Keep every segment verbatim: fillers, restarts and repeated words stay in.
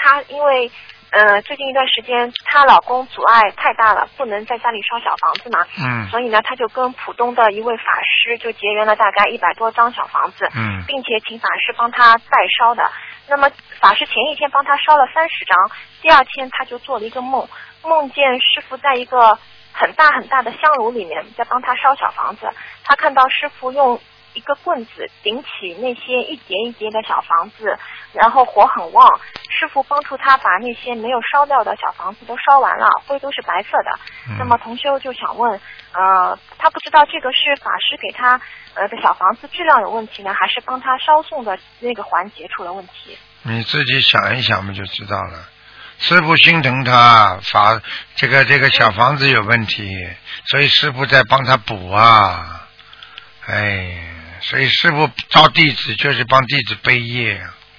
她因为呃最近一段时间她老公阻碍太大了，不能在家里烧小房子嘛， 嗯， 所以呢，她就跟浦东的一位法师就结缘了大概一百多张小房子， 嗯， 并且请法师帮她代烧的。那么法师前一天帮她烧了三十张，第二天她就做了一个梦，梦见师傅在一个很大很大的香炉里面在帮她烧小房子，她看到师傅用一个棍子顶起那些一节一节的小房子，然后火很旺，师傅帮助他把那些没有烧掉的小房子都烧完了，灰都是白色的。 嗯、 那么同修就想问，呃，他不知道这个是法师给他呃的小房子质量有问题呢，还是帮他烧送的那个环节出了问题？ 你自己想一想嘛，就知道了。师父心疼他，法这个这个小房子有问题，所以师父在帮他补啊，哎。所以师父招弟子就是帮弟子背业，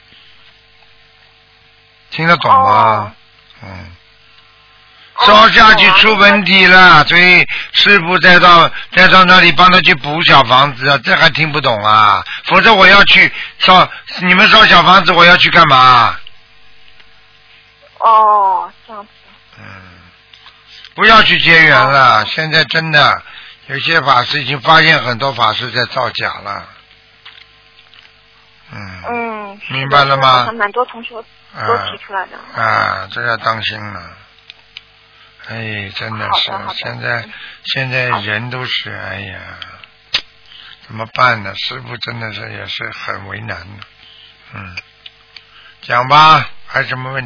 听得懂吗？哦、嗯，烧下去出问题了，所以师父再到再到那里帮他去补小房子啊，这还听不懂啊？否则我要去烧你们烧小房子，我要去干嘛？ 哦，这样子。 嗯，不要去结缘了，哦、现在真的。有些法师已经发现很多法师在造假了，嗯， 嗯， 明白了吗？ 蛮多同学都提出来的。 啊，啊这要当心了。哎，真的是，现在现在人都是，哎呀，怎么办呢？师父真的是也是很为难的，嗯，讲吧，还有什么问题？